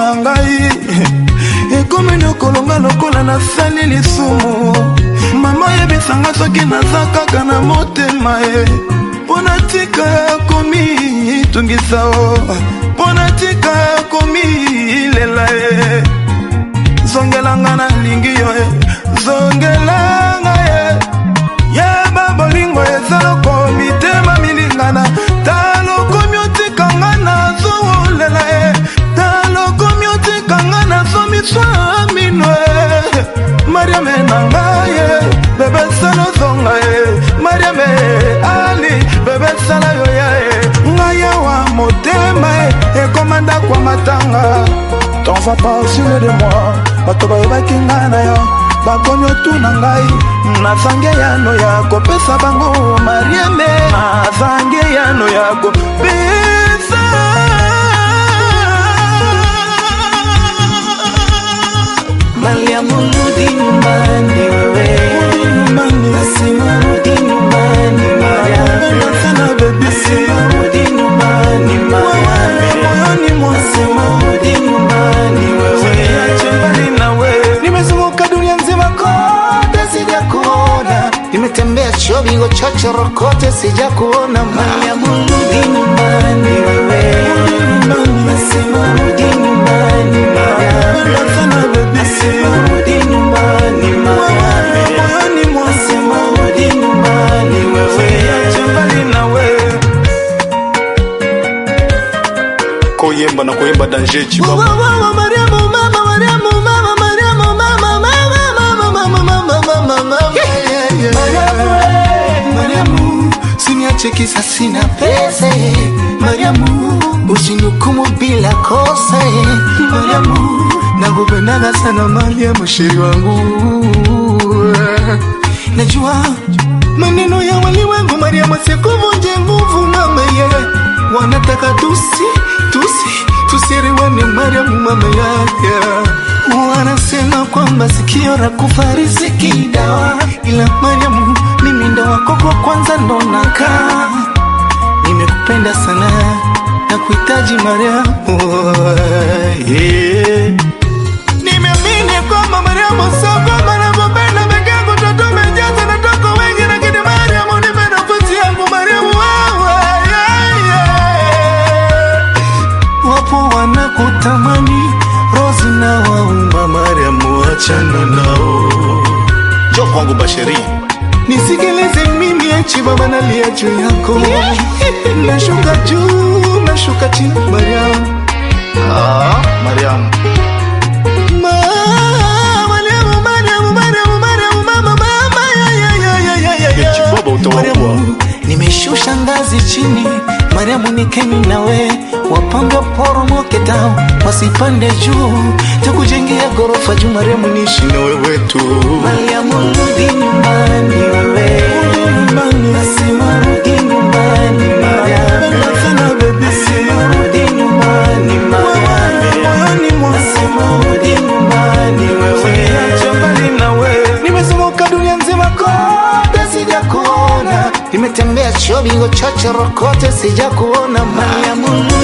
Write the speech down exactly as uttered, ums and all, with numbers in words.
na ngai ekomi nokolonga lokola na sali lisumu mama yebisanga soki naza kaka na motema e pona tika komi tungisa o pona tika komi lela e zongelanga na lingi yo e zongelanga e ya babolingo ezalo komitema milingana talo komyotikanga na zolela e talo komyotikanga na zomiswa minwe Mariame nangaye bebe salo zonga e Mariame ali bebe sala yo ya e ngaya wa motema e komanda kwa matanga t'en vas pas sur de moi batoba ebakinga na yo bakonyo tu na ngai nazange yano yako pesa bango Mariame nazange yano yako pesa Mariamu rudi nyumbani wewe nasema rudi nyumbani Mariamu nasema rudi nyumbani Mariamu nasema rudi nyumbani wewe acha mbali na wewe nimezunguka dunia nzima kote sijakuona nimetembea chobigo chochoro kote sijakuona Mariamu rudi nyumbani wewe nasema rudi nyumbani Mariamu nasema rudi nyumbani Mariamu nasema rudi nyumbani wewe acha mbali na wewe koyemba na koyemba danger chibaba Mariamu mama Mariamu mama Mariamu mama mama mama mama mama Mariamu siniache kisa sina pesa Mariamu usinihukumu bila kosa Mariamu nakupenda sana Mariamu shiri wangu najua maneno ya walimwengu Mariamu sikuvunje nguvu mama yeye wanataka tusi tusi tusiriwane Mariamu mama yake wanasema kwamba sikio la kufarisi kidawa ila Mariamu mimi ndo wako kwa kwanza ndo nakaa nimekupenda sana na kuhitaji Mariamu yeah. Nimeamini kwamba Mariamu soko manapopenda peke yangu toto mejaza na toko wengi lakini Mariamu nipe nafasi yangu Mariamu wewe yeah, yeah. Wapo wanakutamani Rozi na waumba Mariamu achana nao jo kwangu basheri nisikilize mimi achi baba nalia juu yako nashuka juu nashuka chini Mariamu ah Mariamu Mariamu Mariamu Mariamu Mariamu mama mama ya ya ya ya ya ya chibaba utawaua nimeshusha ngazi chini Mariamu nikeni nawe wapange poromoke tao wasipande juu tukujengea gorofa juu Mariamu nishi na wewe tu Mariamu rudi nyumbani wewe nasema rudi nyumbani Mariamu nasema rudi nyumbani Mariamu nasema rudi nyumbani wewe acha mbali na wewe nimezunguka dunia nzima kote sijakuona nimetembea chobigo chochoro kote sijakuona Mariamu